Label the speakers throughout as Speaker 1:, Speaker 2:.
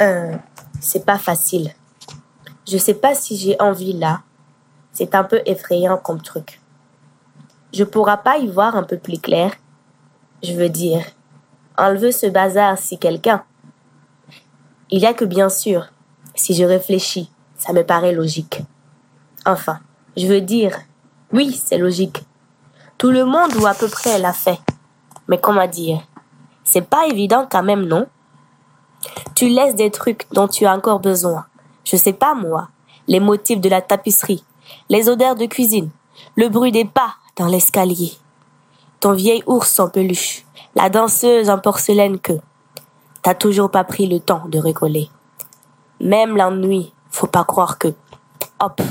Speaker 1: C'est pas facile. Je sais pas si j'ai envie là. C'est un peu effrayant comme truc. Je pourrais pas y voir un peu plus clair? Je veux dire, enlever ce bazar si quelqu'un. Il y a que bien sûr, si je réfléchis, ça me paraît logique. Enfin, je veux dire, oui, c'est logique. Tout le monde ou à peu près l'a fait. Mais comment dire? C'est pas évident quand même, non? Tu laisses des trucs dont tu as encore besoin. Je sais pas moi, les motifs de la tapisserie, les odeurs de cuisine, le bruit des pas dans l'escalier. Ton vieil ours en peluche, la danseuse en porcelaine que t'as toujours pas pris le temps de recoller. Même l'ennui, faut pas croire que... Hop.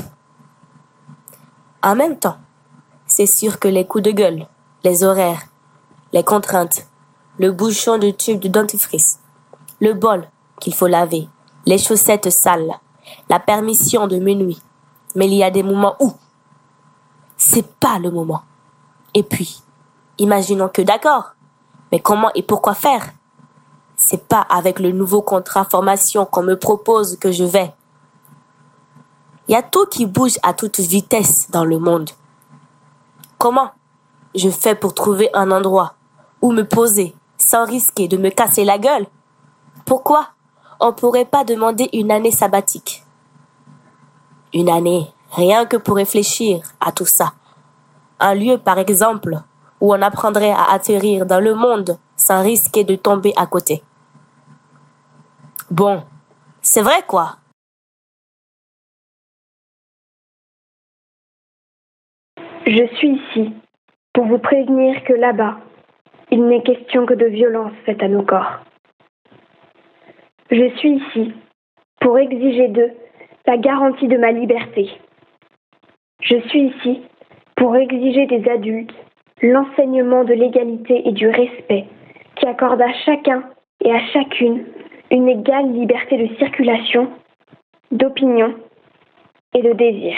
Speaker 1: En même temps, c'est sûr que les coups de gueule, les horaires, les contraintes, le bouchon de tube de dentifrice, le bol qu'il faut laver, les chaussettes sales, la permission de minuit. Mais il y a des moments où c'est pas le moment. Et puis, imaginons que d'accord, mais comment et pourquoi faire? C'est pas avec le nouveau contrat formation qu'on me propose que je vais. Il y a tout qui bouge à toute vitesse dans le monde. Comment je fais pour trouver un endroit où me poser sans risquer de me casser la gueule? Pourquoi on pourrait pas demander une année sabbatique? Une année, rien que pour réfléchir à tout ça. Un lieu, par exemple, où on apprendrait à atterrir dans le monde sans risquer de tomber à côté. Bon, c'est vrai quoi.
Speaker 2: Je suis ici pour vous prévenir que là-bas, il n'est question que de violence faite à nos corps. Je suis ici pour exiger d'eux la garantie de ma liberté. Je suis ici pour exiger des adultes l'enseignement de l'égalité et du respect qui accorde à chacun et à chacune une égale liberté de circulation, d'opinion et de désir.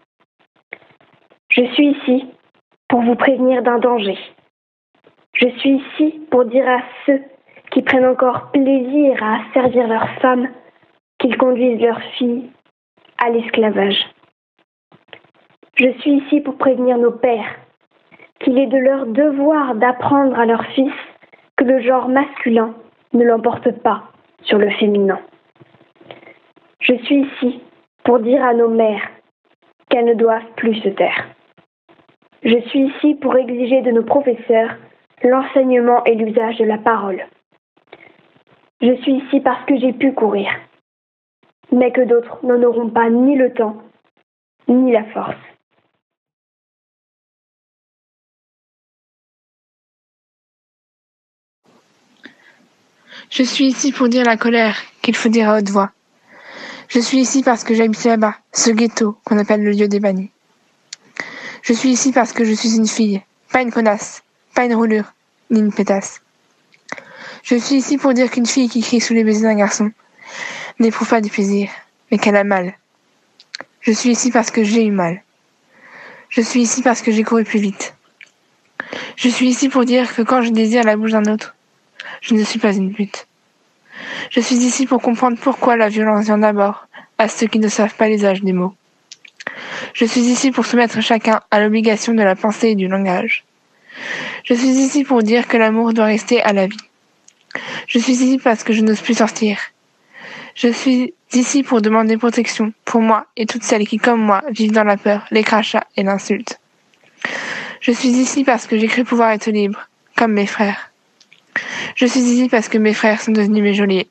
Speaker 2: Je suis ici pour vous prévenir d'un danger. Je suis ici pour dire à ceux qui prennent encore plaisir à asservir leurs femmes qu'ils conduisent leurs filles à l'esclavage. Je suis ici pour prévenir nos pères qu'il est de leur devoir d'apprendre à leurs fils que le genre masculin ne l'emporte pas sur le féminin. Je suis ici pour dire à nos mères qu'elles ne doivent plus se taire. Je suis ici pour exiger de nos professeurs l'enseignement et l'usage de la parole. Je suis ici parce que j'ai pu courir, mais que d'autres n'en auront pas ni le temps, ni la force.
Speaker 3: Je suis ici pour dire la colère qu'il faut dire à haute voix. Je suis ici parce que j'habite là-bas, ce ghetto qu'on appelle le lieu des bannis. Je suis ici parce que je suis une fille, pas une connasse, pas une roulure, ni une pétasse. Je suis ici pour dire qu'une fille qui crie sous les baisers d'un garçon n'éprouve pas du plaisir, mais qu'elle a mal. Je suis ici parce que j'ai eu mal. Je suis ici parce que j'ai couru plus vite. Je suis ici pour dire que quand je désire la bouche d'un autre, je ne suis pas une pute. Je suis ici pour comprendre pourquoi la violence vient d'abord à ceux qui ne savent pas l'usage des mots. Je suis ici pour soumettre chacun à l'obligation de la pensée et du langage. Je suis ici pour dire que l'amour doit rester à la vie. Je suis ici parce que je n'ose plus sortir. Je suis ici pour demander protection pour moi et toutes celles qui, comme moi, vivent dans la peur, les crachats et l'insulte. Je suis ici parce que j'ai cru pouvoir être libre, comme mes frères. Je suis ici parce que mes frères sont devenus mes geôliers.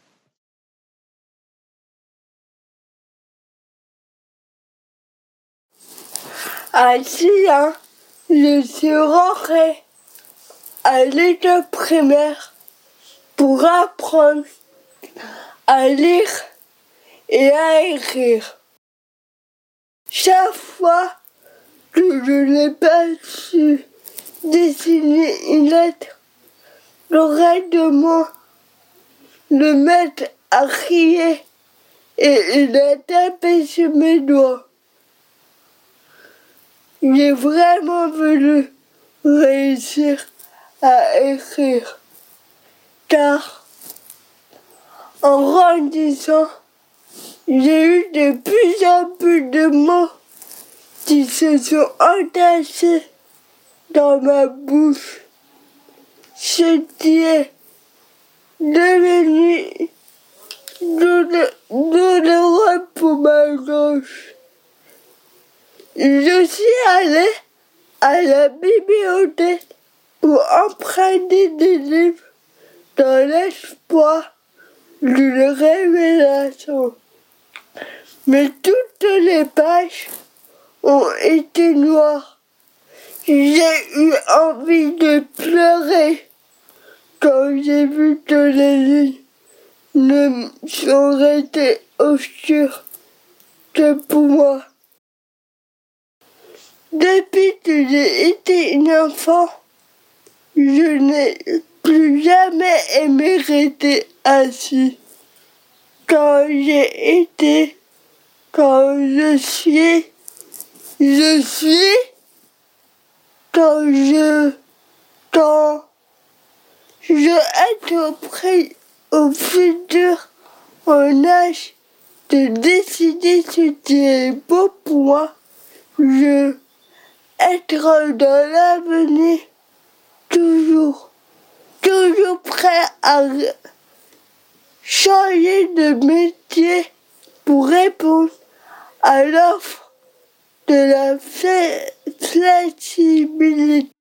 Speaker 4: Ainsi, je suis rentrée à l'école primaire pour apprendre à lire et à écrire. Chaque fois que je n'ai pas su dessiner une lettre, j'aurais de le mettre à crier et il a tapé sur mes doigts. J'ai vraiment voulu réussir à écrire, car En grandissant, j'ai eu de plus en plus de mots qui se sont entachés dans ma bouche, ce qui est devenu douloureux pour ma gorge. Je suis allée à la bibliothèque pour emprunter des livres dans l'espoir d'une révélation. Mais toutes les pages ont été noires. J'ai eu envie de pleurer quand j'ai vu que les lignes ne sont restées obscures que pour moi. Depuis que j'ai été une enfant, je n'ai plus jamais aimé rester assis. Quand je suis, quand je être prêt au futur, en âge de décider ce qui est beau pour moi, je être dans l'avenir, toujours prêt à changer de métier pour répondre à l'offre de la flexibilité.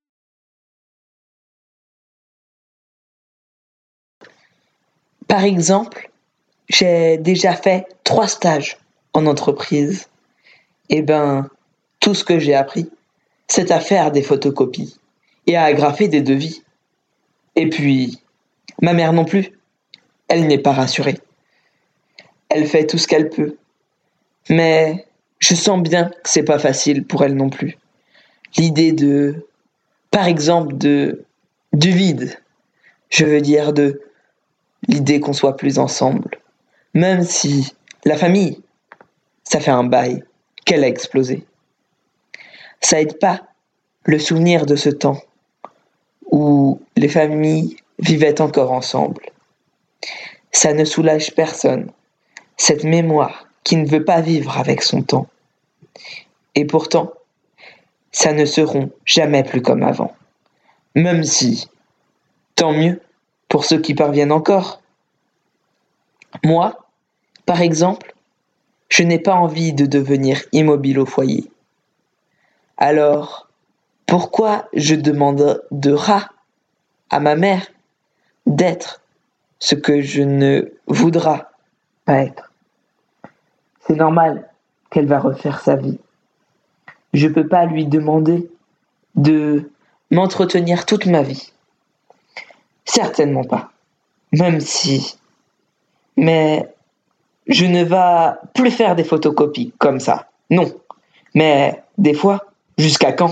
Speaker 5: Par exemple, j'ai déjà fait 3 stages en entreprise. Et tout ce que j'ai appris, c'est à faire des photocopies et à agrafer des devis. Et puis, ma mère non plus, elle n'est pas rassurée. Elle fait tout ce qu'elle peut. Mais je sens bien que c'est pas facile pour elle non plus. L'idée par exemple, du vide. Je veux dire de l'idée qu'on soit plus ensemble. Même si la famille, ça fait un bail qu'elle a explosé. Ça aide pas le souvenir de ce temps où les familles vivaient encore ensemble. Ça ne soulage personne, cette mémoire qui ne veut pas vivre avec son temps. Et pourtant, ça ne seront jamais plus comme avant. Même si, tant mieux pour ceux qui parviennent encore. Moi, par exemple, je n'ai pas envie de devenir immobile au foyer. Alors, pourquoi je demanderai à ma mère d'être ce que je ne voudrais pas être? C'est normal qu'elle va refaire sa vie. Je peux pas lui demander de m'entretenir toute ma vie. Certainement pas. Même si. Mais je ne vais plus faire des photocopies comme ça. Non. Mais des fois, jusqu'à quand?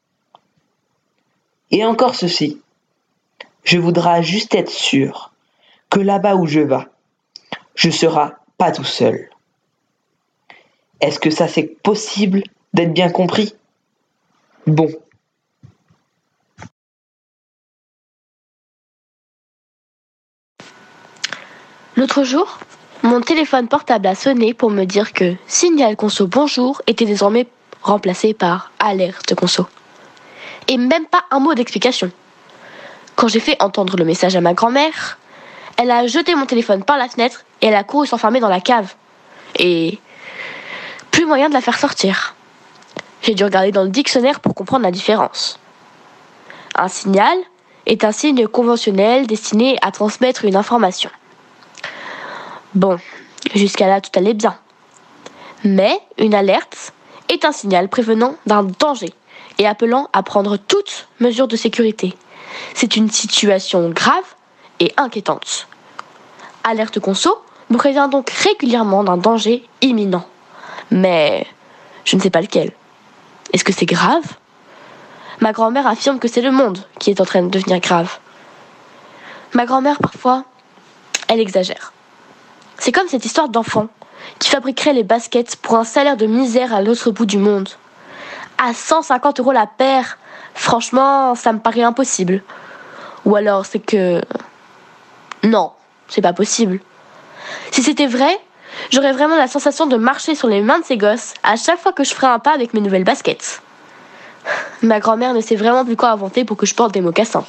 Speaker 5: Et encore ceci. Je voudrais juste être sûr que là-bas où je vais, je serai pas tout seul. Est-ce que ça c'est possible d'être bien compris? Bon.
Speaker 1: L'autre jour, mon téléphone portable a sonné pour me dire que Signal Conso Bonjour était désormais remplacé par Alerte Conso. Et même pas un mot d'explication. Quand j'ai fait entendre le message à ma grand-mère, elle a jeté mon téléphone par la fenêtre et elle a couru s'enfermer dans la cave. Et plus moyen de la faire sortir. J'ai dû regarder dans le dictionnaire pour comprendre la différence. Un signal est un signe conventionnel destiné à transmettre une information. Bon, jusqu'à là tout allait bien. Mais une alerte est un signal prévenant d'un danger et appelant à prendre toute mesure de sécurité. C'est une situation grave et inquiétante. Alerte Conso nous prévient donc régulièrement d'un danger imminent. Mais je ne sais pas lequel. Est-ce que c'est grave? Ma grand-mère affirme que c'est le monde qui est en train de devenir grave. Ma grand-mère, parfois, elle exagère. C'est comme cette histoire d'enfant qui fabriquerait les baskets pour un salaire de misère à l'autre bout du monde. À 150 € la paire, franchement, ça me paraît impossible. Ou alors c'est que... Non, c'est pas possible. Si c'était vrai, j'aurais vraiment la sensation de marcher sur les mains de ces gosses à chaque fois que je ferais un pas avec mes nouvelles baskets. Ma grand-mère ne sait vraiment plus quoi inventer pour que je porte des mocassins.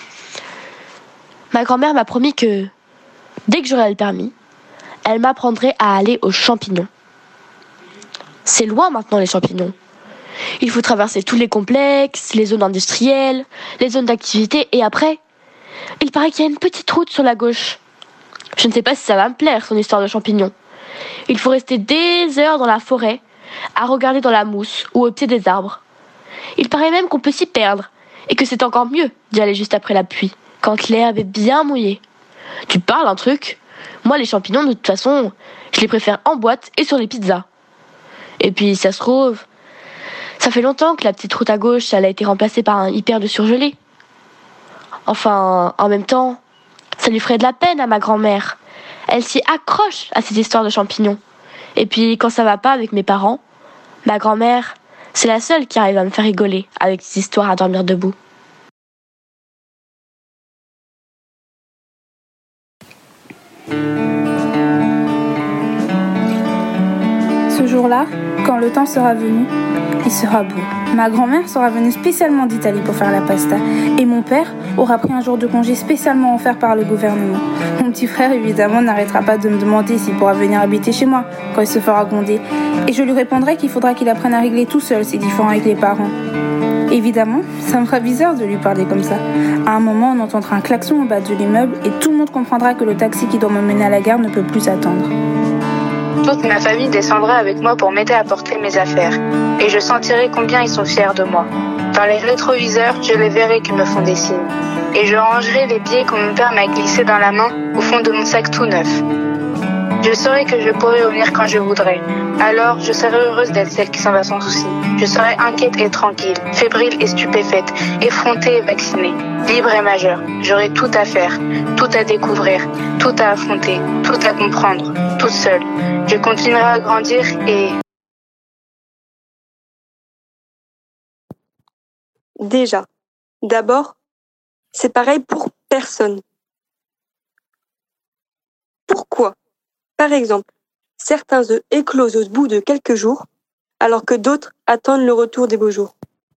Speaker 1: Ma grand-mère m'a promis que, dès que j'aurai le permis, elle m'apprendrait à aller aux champignons. C'est loin maintenant les champignons. Il faut traverser tous les complexes, les zones industrielles, les zones d'activité et après, il paraît qu'il y a une petite route sur la gauche. Je ne sais pas si ça va me plaire, son histoire de champignons. Il faut rester des heures dans la forêt, à regarder dans la mousse ou au pied des arbres. Il paraît même qu'on peut s'y perdre, et que c'est encore mieux d'y aller juste après la pluie, quand l'herbe est bien mouillée. Tu parles un truc? Moi, les champignons, de toute façon, je les préfère en boîte et sur les pizzas. Et puis, ça se trouve, ça fait longtemps que la petite route à gauche, elle a été remplacée par un hyper de surgelé. Enfin, en même temps, ça lui ferait de la peine à ma grand-mère. Elle s'y accroche à cette histoire de champignons. Et puis, quand ça va pas avec mes parents, ma grand-mère, c'est la seule qui arrive à me faire rigoler avec ces histoires à dormir debout.
Speaker 6: Ce jour-là, quand le temps sera venu, il sera beau. Ma grand-mère sera venue spécialement d'Italie pour faire la pasta. Et mon père aura pris un jour de congé spécialement offert par le gouvernement. Mon petit frère, évidemment, n'arrêtera pas de me demander s'il pourra venir habiter chez moi quand il se fera gronder. Et je lui répondrai qu'il faudra qu'il apprenne à régler tout seul ses différends avec les parents. Évidemment, ça me fera bizarre de lui parler comme ça. À un moment, on entendra un klaxon au bas de l'immeuble et tout le monde comprendra que le taxi qui doit me mener à la gare ne peut plus attendre.
Speaker 3: Toute ma famille descendra avec moi pour m'aider à porter mes affaires. Et je sentirai combien ils sont fiers de moi. Dans les rétroviseurs, je les verrai qui me font des signes. Et je rangerai les billets que mon père m'a glissés dans la main au fond de mon sac tout neuf. Je saurai que je pourrai revenir quand je voudrais. Alors, je serai heureuse d'être celle qui s'en va sans souci. Je serai inquiète et tranquille, fébrile et stupéfaite, effrontée et vaccinée, libre et majeure. J'aurai tout à faire, tout à découvrir, tout à affronter, tout à comprendre, toute seule. Je continuerai à grandir et...
Speaker 7: Déjà, d'abord, c'est pareil pour personne. Pourquoi, par exemple, certains œufs éclosent au bout de quelques jours, alors que d'autres attendent le retour des beaux jours?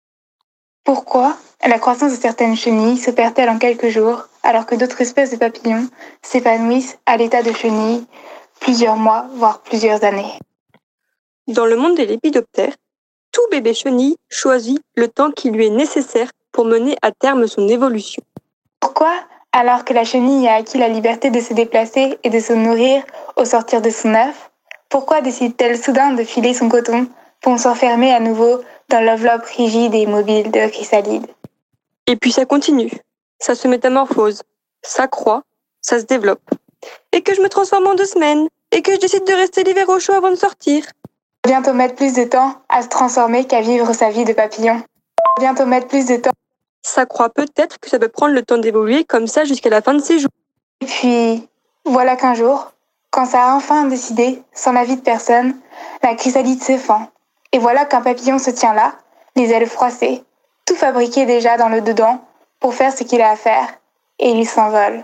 Speaker 3: Pourquoi la croissance de certaines chenilles se perd-elle en quelques jours, alors que d'autres espèces de papillons s'épanouissent à l'état de chenilles plusieurs mois, voire plusieurs années?
Speaker 7: Dans le monde des lépidoptères, tout bébé chenille choisit le temps qui lui est nécessaire pour mener à terme son évolution.
Speaker 3: Pourquoi, alors que la chenille a acquis la liberté de se déplacer et de se nourrir au sortir de son œuf, pourquoi décide-t-elle soudain de filer son coton pour s'enfermer à nouveau dans l'enveloppe rigide et immobile de chrysalide?
Speaker 7: Et puis ça continue, ça se métamorphose, ça croît, ça se développe. Et que je me transforme en 2 semaines, et que je décide de rester l'hiver au chaud avant de sortir.
Speaker 3: Bientôt mettre plus de temps à se transformer qu'à vivre sa vie de papillon. Bientôt mettre plus de temps.
Speaker 7: Ça croit peut-être que ça peut prendre le temps d'évoluer comme ça jusqu'à la fin de ses jours.
Speaker 3: Et puis, voilà qu'un jour, quand ça a enfin décidé, sans l'avis de personne, la chrysalide se fend. Et voilà qu'un papillon se tient là, les ailes froissées, tout fabriqué déjà dans le dedans, pour faire ce qu'il a à faire. Et il s'envole.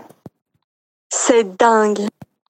Speaker 7: C'est dingue.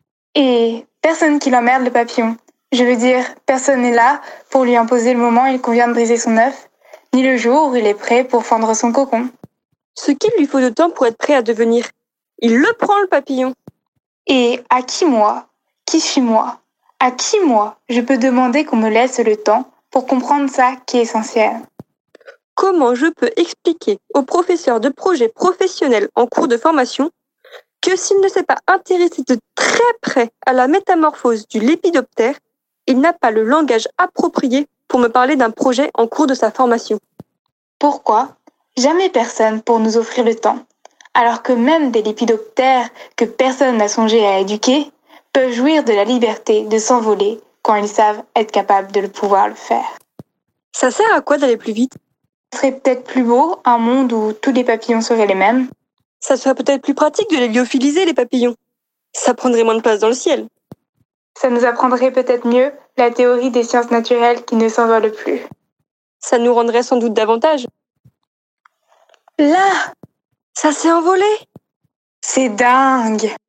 Speaker 3: Et personne qui l'emmerde le papillon. Je veux dire, personne n'est là pour lui imposer le moment où il convient de briser son œuf, ni le jour où il est prêt pour fendre son cocon.
Speaker 7: Ce qu'il lui faut de temps pour être prêt à devenir. Il le prend, le papillon.
Speaker 3: Et à qui moi, qui suis moi, à qui moi, je peux demander qu'on me laisse le temps pour comprendre ça qui est essentiel?
Speaker 7: Comment je peux expliquer au professeur de projet professionnel en cours de formation que s'il ne s'est pas intéressé de très près à la métamorphose du lépidoptère, il n'a pas le langage approprié pour me parler d'un projet en cours de sa formation?
Speaker 3: Pourquoi jamais personne pour nous offrir le temps, alors que même des lépidoptères que personne n'a songé à éduquer peuvent jouir de la liberté de s'envoler quand ils savent être capables de pouvoir le faire?
Speaker 7: Ça sert à quoi d'aller plus vite?
Speaker 3: Ce serait peut-être plus beau un monde où tous les papillons seraient les mêmes.
Speaker 7: Ça serait peut-être plus pratique de les lyophiliser, les papillons. Ça prendrait moins de place dans le ciel.
Speaker 3: Ça nous apprendrait peut-être mieux la théorie des sciences naturelles qui ne s'envolent plus.
Speaker 7: Ça nous rendrait sans doute davantage.
Speaker 3: Là,
Speaker 7: ça s'est envolé.
Speaker 3: C'est dingue.